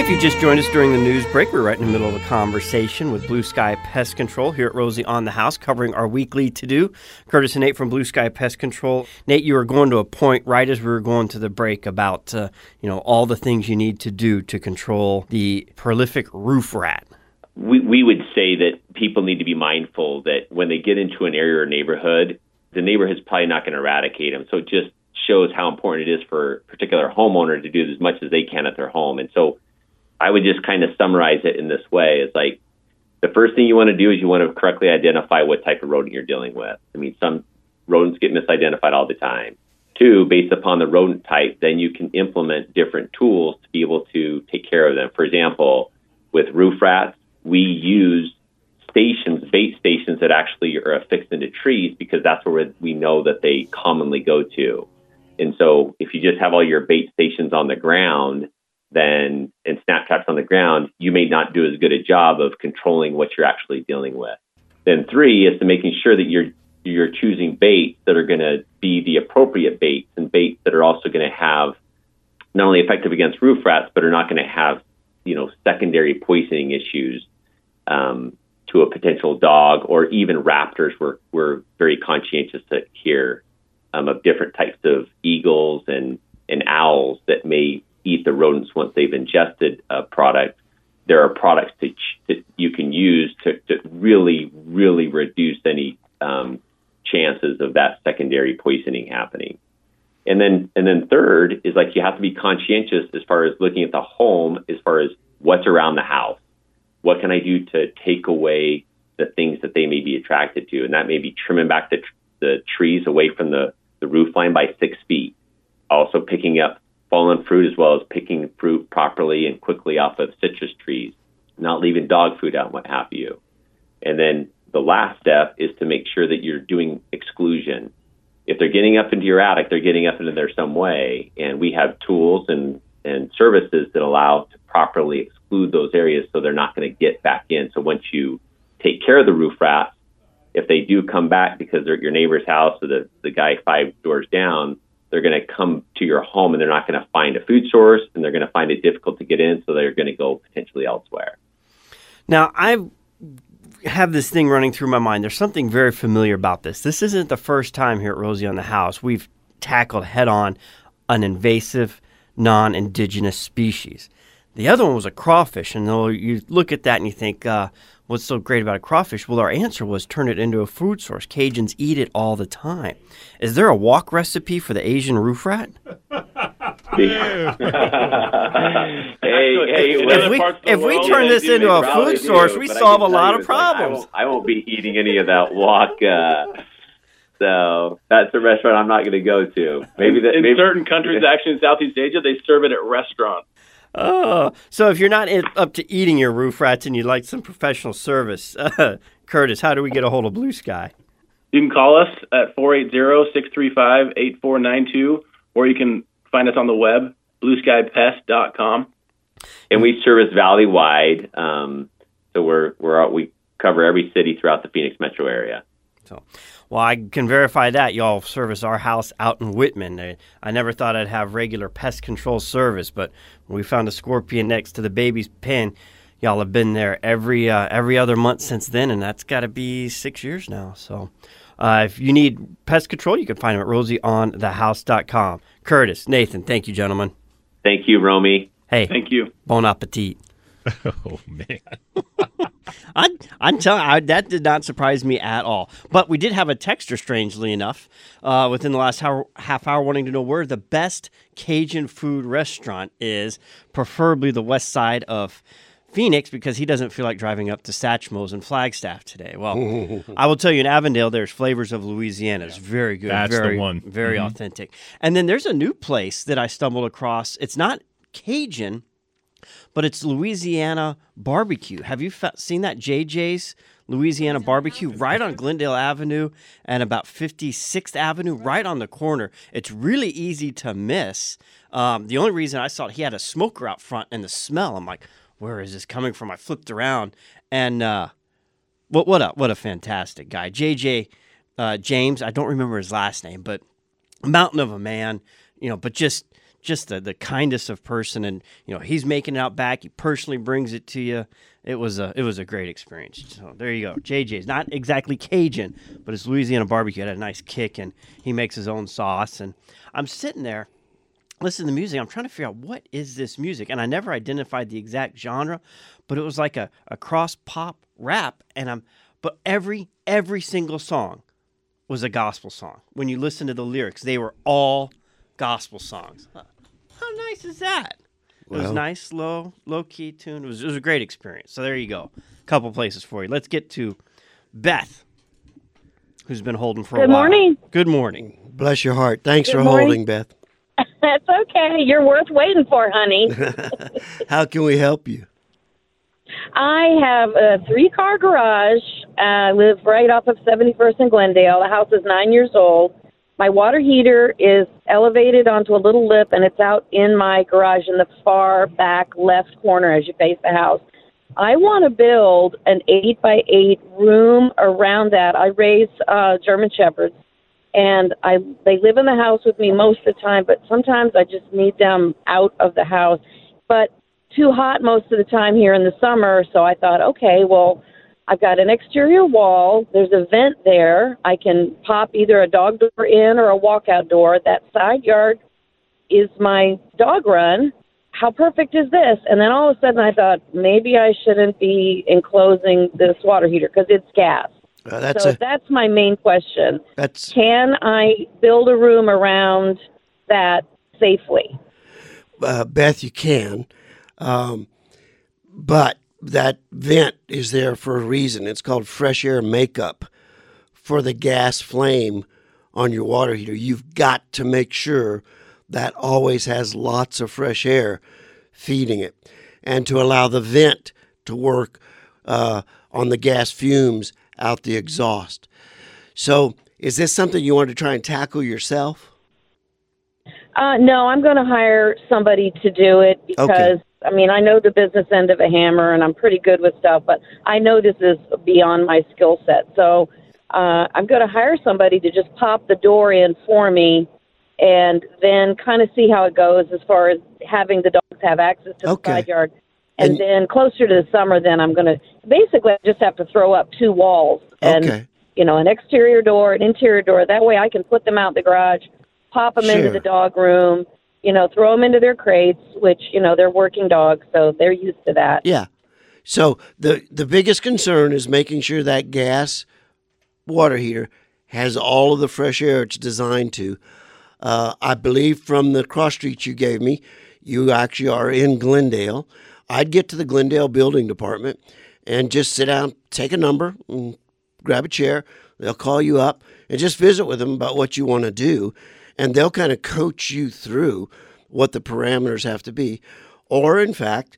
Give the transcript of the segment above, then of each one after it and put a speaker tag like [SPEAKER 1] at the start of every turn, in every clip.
[SPEAKER 1] If you just joined us during the news break, we're right in the middle of a conversation with Blue Sky Pest Control here at Rosie on the House, covering our weekly to-do. Curtis and Nate from Blue Sky Pest Control. Nate, you were going to a point right as we were going to the break about all the things you need to do to control the prolific roof rat.
[SPEAKER 2] We would say that people need to be mindful that when they get into an area or neighborhood, the neighborhood's probably not going to eradicate them. So it just shows how important it is for a particular homeowner to do as much as they can at their home. And so I would just kind of summarize it in this way. It's like the first thing you want to do is you want to correctly identify what type of rodent you're dealing with. I mean, some rodents get misidentified all the time. Two, based upon the rodent type, then you can implement different tools to be able to take care of them. For example, with roof rats, we use bait stations that actually are affixed into trees because that's where we know that they commonly go to. And so if you just have all your bait stations on the ground, and snap traps on the ground, you may not do as good a job of controlling what you're actually dealing with. Then three is to making sure that you're choosing baits that are going to be the appropriate baits and baits that are also going to have not only effective against roof rats, but are not going to have, secondary poisoning issues to a potential dog or even raptors. We're very conscientious here of different types of eagles and owls that may eat the rodents once they've ingested a product. There are products that you can use to really, really reduce any chances of that secondary poisoning happening. And then third is you have to be conscientious as far as looking at the home, as far as what's around the house. What can I do to take away the things that they may be attracted to? And that may be trimming back the trees away from the roof line by 6 feet. Also picking up fallen fruit, as well as picking fruit properly and quickly off of citrus trees, not leaving dog food out and what have you. And then the last step is to make sure that you're doing exclusion. If they're getting up into your attic, they're getting up into there some way, and we have tools and services that allow to properly exclude those areas so they're not going to get back in. So once you take care of the roof rats, if they do come back because they're at your neighbor's house or the guy 5 doors down, they're going to come to your home and they're not going to find a food source and they're going to find it difficult to get in, so they're going to go potentially elsewhere.
[SPEAKER 1] Now, I have this thing running through my mind. There's something very familiar about this. This isn't the first time here at Rosie on the House we've tackled head-on an invasive, non-indigenous species. The other one was a crawfish, and though you look at that and you think, what's so great about a crawfish? Well, our answer was turn it into a food source. Cajuns eat it all the time. Is there a wok recipe for the Asian roof rat? If we turn this into a food source, we solve a lot of problems.
[SPEAKER 2] I won't be eating any of that wok. So that's a restaurant I'm not going to go to. Maybe
[SPEAKER 3] certain countries, actually in Southeast Asia, they serve it at restaurants.
[SPEAKER 1] Oh, so if you're not up to eating your roof rats and you'd like some professional service, Curtis, how do we get a hold of Blue Sky?
[SPEAKER 3] You can call us at 480-635-8492, or you can find us on the web, blueskypest.com.
[SPEAKER 2] And we service valley-wide, so we cover every city throughout the Phoenix metro area.
[SPEAKER 1] Well, I can verify that. Y'all service our house out in Whitman. I never thought I'd have regular pest control service, but when we found a scorpion next to the baby's pen, y'all have been there every other month since then, and that's got to be 6 years now. So if you need pest control, you can find them at rosieonthehouse.com. Curtis, Nathan, thank you, gentlemen.
[SPEAKER 2] Thank you, Romy.
[SPEAKER 1] Hey,
[SPEAKER 3] thank you.
[SPEAKER 1] Bon appetit.
[SPEAKER 4] Oh, man.
[SPEAKER 1] I'm telling you, that did not surprise me at all. But we did have a texter, strangely enough, within the last half hour wanting to know where the best Cajun food restaurant is, preferably the west side of Phoenix, because he doesn't feel like driving up to Satchmo's and Flagstaff today. Well, I will tell you, in Avondale, there's Flavors of Louisiana. It's very good.
[SPEAKER 4] That's
[SPEAKER 1] very,
[SPEAKER 4] the one.
[SPEAKER 1] Very authentic. And then there's a new place that I stumbled across. It's not Cajun, but it's Louisiana barbecue. Have you seen that? JJ's Louisiana barbecue right on Glendale Avenue and about 56th Avenue, right on the corner. It's really easy to miss. The only reason I saw it, he had a smoker out front, and the smell, I'm like, where is this coming from? I flipped around, and what a fantastic guy. JJ James, I don't remember his last name, but mountain of a man, but just just the kindest of person, and he's making it out back. He personally brings it to you. It was a great experience. So there you go. JJ's not exactly Cajun, but it's Louisiana barbecue. It had a nice kick, and he makes his own sauce. And I'm sitting there listening to music. I'm trying to figure out what is this music, and I never identified the exact genre, but it was like a cross pop rap. But every single song was a gospel song. When you listen to the lyrics, they were all gospel songs. How nice is that? It was nice, low key tune. It was a great experience. So there you go. A couple places for you. Let's get to Beth, who's been holding for a while.
[SPEAKER 4] Good morning.
[SPEAKER 1] Good morning.
[SPEAKER 5] Bless your heart. Thanks
[SPEAKER 4] Good
[SPEAKER 5] for
[SPEAKER 4] morning.
[SPEAKER 5] holding, Beth.
[SPEAKER 4] That's okay. You're worth waiting for, honey.
[SPEAKER 5] How can we help you?
[SPEAKER 4] I have a 3-car garage. I live right off of 71st and Glendale. The house is 9 years old. My water heater is elevated onto a little lip, and it's out in my garage in the far back left corner as you face the house. I want to build an 8x8 room around that. I raise German Shepherds, and they live in the house with me most of the time, but sometimes I just need them out of the house. But too hot most of the time here in the summer, so I thought, okay, well, I've got an exterior wall. There's a vent there. I can pop either a dog door in or a walkout door. That side yard is my dog run. How perfect is this? And then all of a sudden I thought maybe I shouldn't be enclosing this water heater because it's gas. That's my main question. Can I build a room around that safely?
[SPEAKER 5] Beth, you can. But that vent is there for a reason. It's called fresh air makeup for the gas flame on your water heater. You've got to make sure that always has lots of fresh air feeding it, and to allow the vent to work on the gas fumes out the exhaust. So is this something you want to try and tackle yourself?
[SPEAKER 4] No, I'm going to hire somebody to do it because,
[SPEAKER 5] Okay.
[SPEAKER 4] I mean, I know the business end of a hammer and I'm pretty good with stuff, but I know this is beyond my skill set. So I'm going to hire somebody to just pop the door in for me and then kind of see how it goes as far as having the dogs have access to the side yard. And then closer to the summer, then I'm going to basically just have to throw up 2 walls and, an exterior door, an interior door. That way I can put them out in the garage, pop them into the dog room, throw them into their crates, which, they're working dogs, so they're used to that.
[SPEAKER 5] Yeah. So the biggest concern is making sure that gas water heater has all of the fresh air it's designed to. I believe from the cross streets you gave me, you actually are in Glendale. I'd get to the Glendale Building Department and just sit down, take a number, and grab a chair. They'll call you up and just visit with them about what you want to do. And they'll kind of coach you through what the parameters have to be. Or, in fact,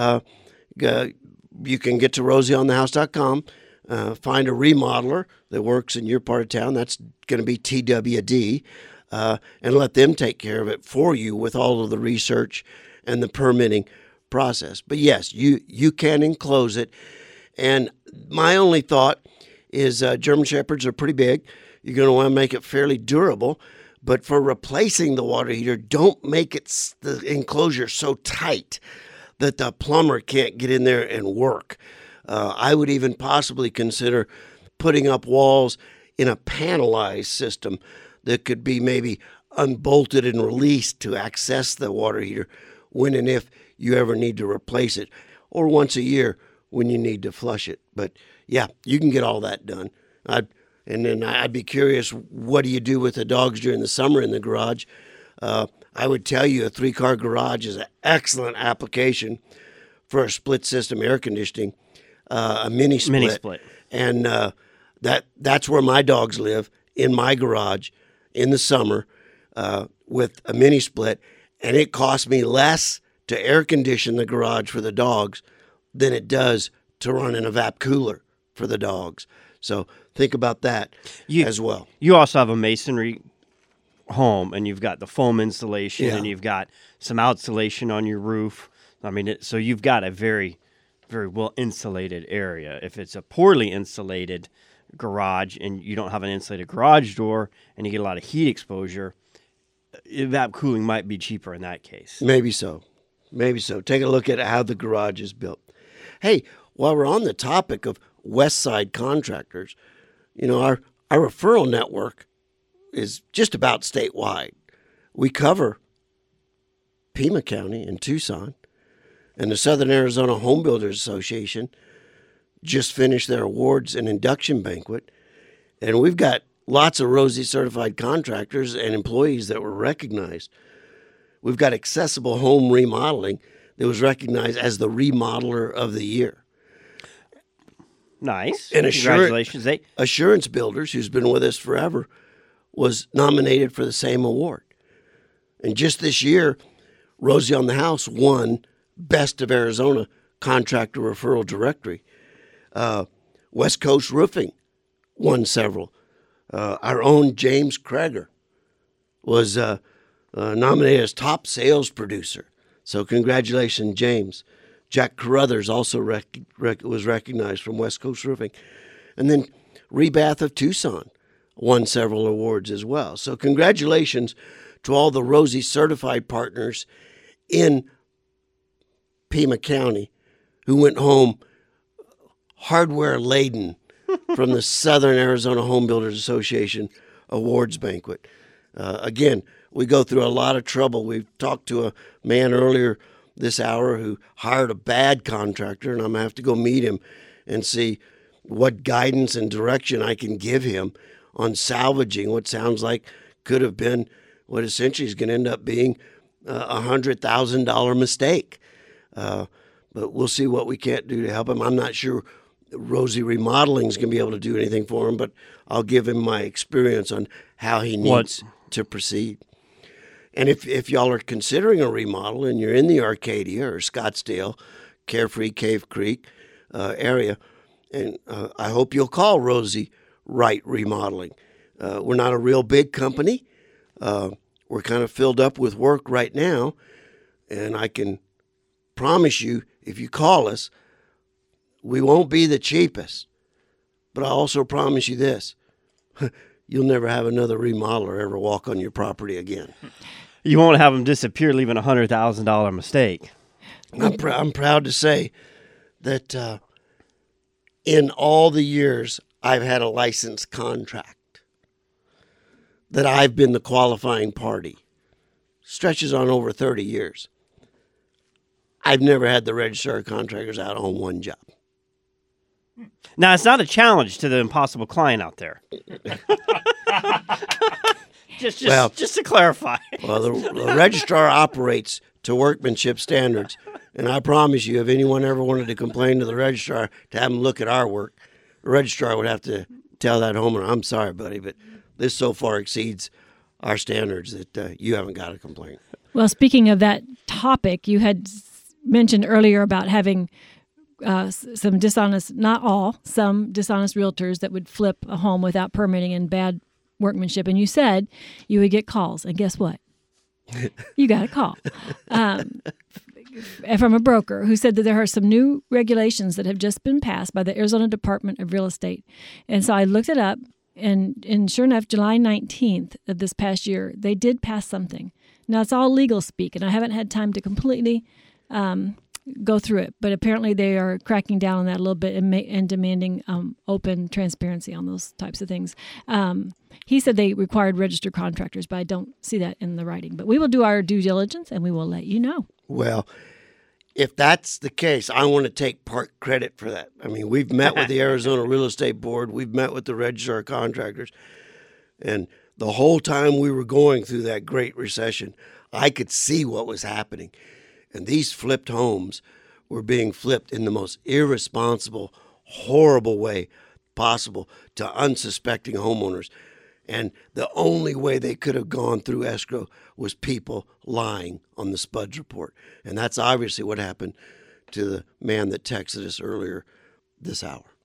[SPEAKER 5] you can get to rosieonthehouse.com, find a remodeler that works in your part of town. That's going to be TWD, and let them take care of it for you with all of the research and the permitting process. But, yes, you can enclose it. And my only thought is German Shepherds are pretty big. You're going to want to make it fairly durable. But for replacing the water heater, don't make the enclosure so tight that the plumber can't get in there and work. I would even possibly consider putting up walls in a panelized system that could be maybe unbolted and released to access the water heater when and if you ever need to replace it, or once a year when you need to flush it. But yeah, you can get all that done. And then I'd be curious, what do you do with the dogs during the summer in the garage? I would tell you a 3-car garage is an excellent application for a split system air conditioning, a mini split.
[SPEAKER 1] Mini split.
[SPEAKER 5] And that's where my dogs live, in my garage in the summer with a mini split. And it costs me less to air condition the garage for the dogs than it does to run an evap cooler for the dogs. So think about that as well.
[SPEAKER 1] You also have a masonry home, and you've got the foam insulation, and you've got some outsulation on your roof. I mean, so you've got a very, very well insulated area. If it's a poorly insulated garage and you don't have an insulated garage door and you get a lot of heat exposure, evap cooling might be cheaper in that case.
[SPEAKER 5] Maybe so. Maybe so. Take a look at how the garage is built. Hey, while we're on the topic of West Side contractors, our referral network is just about statewide. We cover Pima County and Tucson, and the Southern Arizona Home Builders Association just finished their awards and induction banquet, and we've got lots of Rosie certified contractors and employees that were recognized. We've got Accessible Home Remodeling that was recognized as the Remodeler of the Year.
[SPEAKER 1] Nice.
[SPEAKER 5] And
[SPEAKER 1] Congratulations.
[SPEAKER 5] Assurance Builders, who's been with us forever, was nominated for the same award. And just this year, Rosie on the House won Best of Arizona Contractor Referral Directory. West Coast Roofing won several. Our own James Krager was nominated as Top Sales Producer. So congratulations, James. Jack Carruthers also was recognized from West Coast Roofing. And then Rebath of Tucson won several awards as well. So congratulations to all the Rosie certified partners in Pima County who went home hardware laden from the Southern Arizona Home Builders Association Awards Banquet. Again, we go through a lot of trouble. We've talked to a man earlier this hour who hired a bad contractor, and I'm going to have to go meet him and see what guidance and direction I can give him on salvaging what sounds like could have been what essentially is going to end up being a $100,000 mistake. But we'll see what we can't do to help him. I'm not sure Rosie Remodeling is going to be able to do anything for him, but I'll give him my experience on how he needs to proceed. And if y'all are considering a remodel and you're in the Arcadia or Scottsdale, Carefree, Cave Creek area, and I hope you'll call Rosie Wright Remodeling. We're not a real big company. We're kind of filled up with work right now, and I can promise you, if you call us, we won't be the cheapest. But I also promise you this. You'll never have another remodeler ever walk on your property again.
[SPEAKER 1] You won't have them disappear, leaving a $100,000 mistake.
[SPEAKER 5] I'm proud to say that in all the years I've had a licensed contract, that I've been the qualifying party, stretches on over 30 years. I've never had the registrar of contractors out on one job.
[SPEAKER 1] Now, it's not a challenge to the impossible client out there. just to clarify.
[SPEAKER 5] Well, the registrar operates to workmanship standards, and I promise you, if anyone ever wanted to complain to the registrar to have them look at our work, the registrar would have to tell that homeowner, I'm sorry, buddy, but this so far exceeds our standards that you haven't got a complaint.
[SPEAKER 6] Well, speaking of that topic, you had mentioned earlier about having some dishonest, not all, some dishonest realtors that would flip a home without permitting and bad workmanship. And you said you would get calls. And guess what? You got a call from a broker who said that there are some new regulations that have just been passed by the Arizona Department of Real Estate. And so I looked it up, and sure enough, July 19th of this past year, they did pass something. Now, it's all legal speak, and I haven't had time to completely go through it, but apparently they are cracking down on that a little bit and demanding open transparency on those types of things. He said they required registered contractors, but I don't see that in the writing. But we will do our due diligence, and we will let you know.
[SPEAKER 5] Well, if that's the case, I want to take part credit for that. I mean, we've met with the Arizona Real Estate Board. We've met with the registrar of contractors. And the whole time we were going through that great recession, I could see what was happening. And these flipped homes were being flipped in the most irresponsible, horrible way possible to unsuspecting homeowners. And the only way they could have gone through escrow was people lying on the SPUDS report. And that's obviously what happened to the man that texted us earlier this hour.